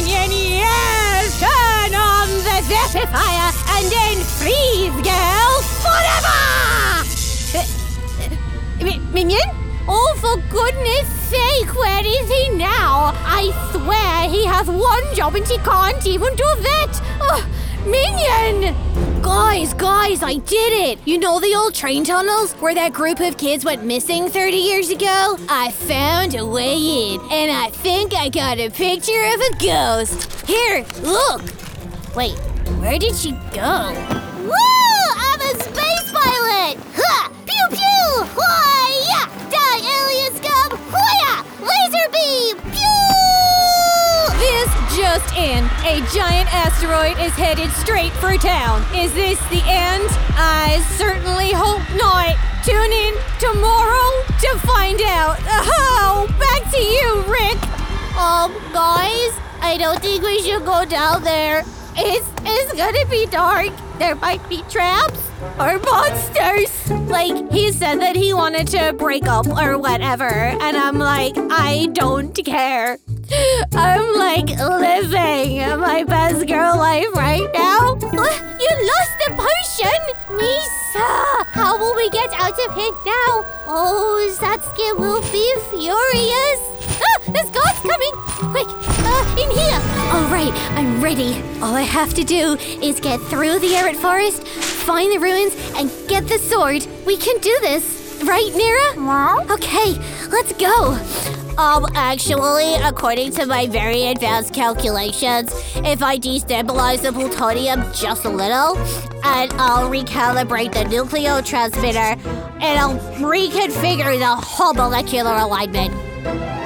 Minion, yes! Turn on the Zephyr and then freeze, girl, forever! Minion? Oh, for goodness sake, where is he now? I swear he has one job and he can't even do that! Oh, Minion! Guys, I did it! You know the old train tunnels where that group of kids went missing 30 years ago? I found a way in, and I think I got a picture of a ghost. Here, look! Wait, where did she go? Woo! I'm a space pilot! Ha! Pew pew! Hoi-ya! Die, alien scum! Hoi-ya! Laser beam! Pew! This just in. A giant asteroid is headed straight for town. Is this the end? I certainly hope not. Tune in tomorrow to find out. Oh, back to you, Rick. Guys, I don't think we should go down there. It's gonna be dark. There might be traps or monsters. Like, he said that he wanted to break up or whatever, and I'm like, I don't care. I'm like living my best girl life right now. You lost the potion! Misa! How will we get out of here now? Oh, Satsuki will be furious. There's gods coming! Quick, in here! Alright, I'm ready. All I have to do is get through the arid forest, find the ruins, and get the sword. We can do this. Right, Nira? Okay, let's go. Actually, according to my very advanced calculations, if I destabilize the plutonium just a little, and I'll recalibrate the nucleotransmitter, and I'll reconfigure the whole molecular alignment.